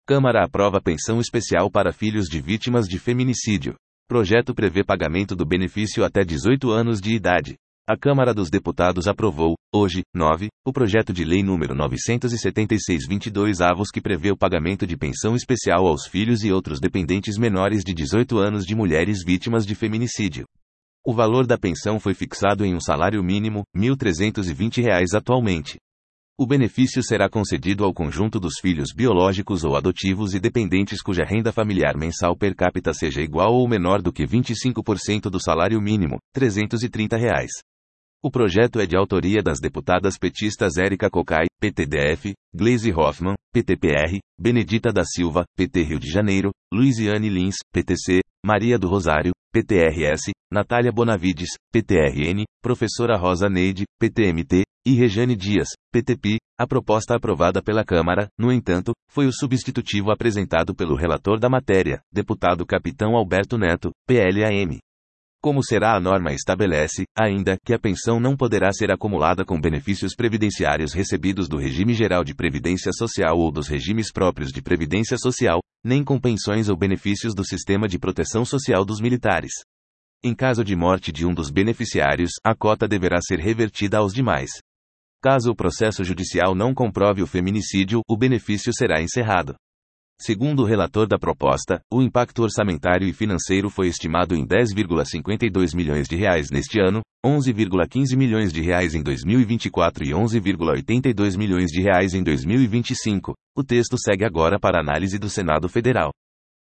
Câmara aprova pensão especial para filhos de vítimas de feminicídio. Projeto prevê pagamento do benefício até 18 anos de idade. A Câmara dos Deputados aprovou, hoje, 9, o projeto de lei número 976/22 que prevê o pagamento de pensão especial aos filhos e outros dependentes menores de 18 anos de mulheres vítimas de feminicídio. O valor da pensão foi fixado em um salário mínimo, R$ 1.320 atualmente. O benefício será concedido ao conjunto dos filhos biológicos ou adotivos e dependentes cuja renda familiar mensal per capita seja igual ou menor do que 25% do salário mínimo, R$ 330. O projeto é de autoria das deputadas petistas Érica Cocai, PTDF, Gleisi Hoffmann, PTPR, Benedita da Silva, PT Rio de Janeiro, Luiziane Lins, PTC, Maria do Rosário, PTRS, Natália Bonavides, PTRN, Professora Rosa Neide, PTMT, e Rejane Dias, PTP. A proposta aprovada pela Câmara, no entanto, foi o substitutivo apresentado pelo relator da matéria, deputado Capitão Alberto Neto, PLAM. Como será a norma estabelece, ainda, que a pensão não poderá ser acumulada com benefícios previdenciários recebidos do regime geral de previdência social ou dos regimes próprios de previdência social, nem com pensões ou benefícios do sistema de proteção social dos militares. Em caso de morte de um dos beneficiários, a cota deverá ser revertida aos demais. Caso o processo judicial não comprove o feminicídio, o benefício será encerrado. Segundo o relator da proposta, o impacto orçamentário e financeiro foi estimado em R$ 10,52 milhões neste ano, R$ 11,15 milhões em 2024 e R$ 11,82 milhões em 2025. O texto segue agora para análise do Senado Federal.